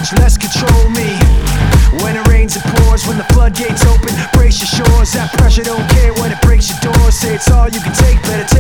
much less control me. When it rains it pours, when the floodgates open, brace your shores. That pressure don't care when it breaks your doors. Say it's all you can take, better take